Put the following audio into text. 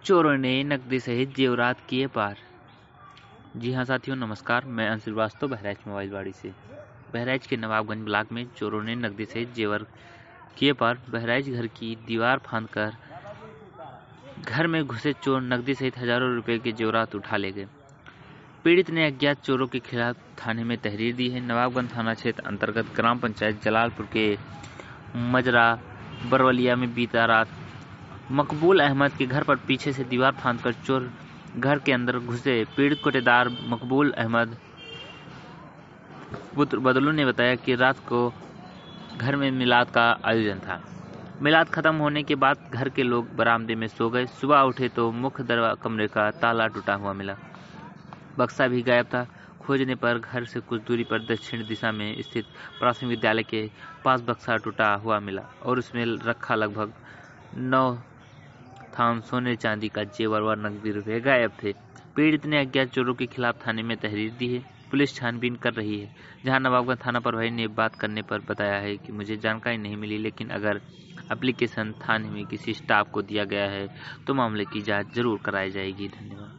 चोरों ने नकदी सहित जेवरात किए पार। जी हाँ साथियों, नमस्कार। मैं अंश श्रीवास्तव बहराइच मोबाइल वाड़ी से। बहराइच के नवाबगंज ब्लॉक में चोरों ने नकदी सहित जेवर किए पार। बहराइच घर की दीवार फांदकर घर में घुसे चोर नकदी सहित हजारों रुपए के जेवरात उठा ले गए। पीड़ित ने अज्ञात चोरों के खिलाफ थाने में तहरीर दी है। नवाबगंज थाना क्षेत्र अंतर्गत ग्राम पंचायत जलालपुर के मजरा बरवलिया में बीता रात मकबूल अहमद के घर पर पीछे से दीवार फांदकर चोर घर के अंदर घुसे। पीड़ित कोटेदार मकबूल अहमद पुत्र बदलू ने बताया कि रात को घर में मिलाद का आयोजन था। मिलाद खत्म होने के बाद घर के लोग बरामदे में सो गए। सुबह उठे तो मुख्य दरवाजा कमरे का ताला टूटा हुआ मिला। बक्सा भी गायब था। खोजने पर घर से कुछ दूरी पर दक्षिण दिशा में स्थित प्राथमिक विद्यालय के पास बक्सा टूटा हुआ मिला और उसमें रखा लगभग 9 थान सोने चांदी का जेवर व नकदी रुपए गायब थे। पीड़ित ने अज्ञात चोरों के खिलाफ थाने में तहरीर दी है। पुलिस छानबीन कर रही है। जहां नवाबगंज थाना प्रभारी ने बात करने पर बताया है कि मुझे जानकारी नहीं मिली, लेकिन अगर एप्लीकेशन थाने में किसी स्टाफ को दिया गया है तो मामले की जांच जरूर कराई जाएगी। धन्यवाद।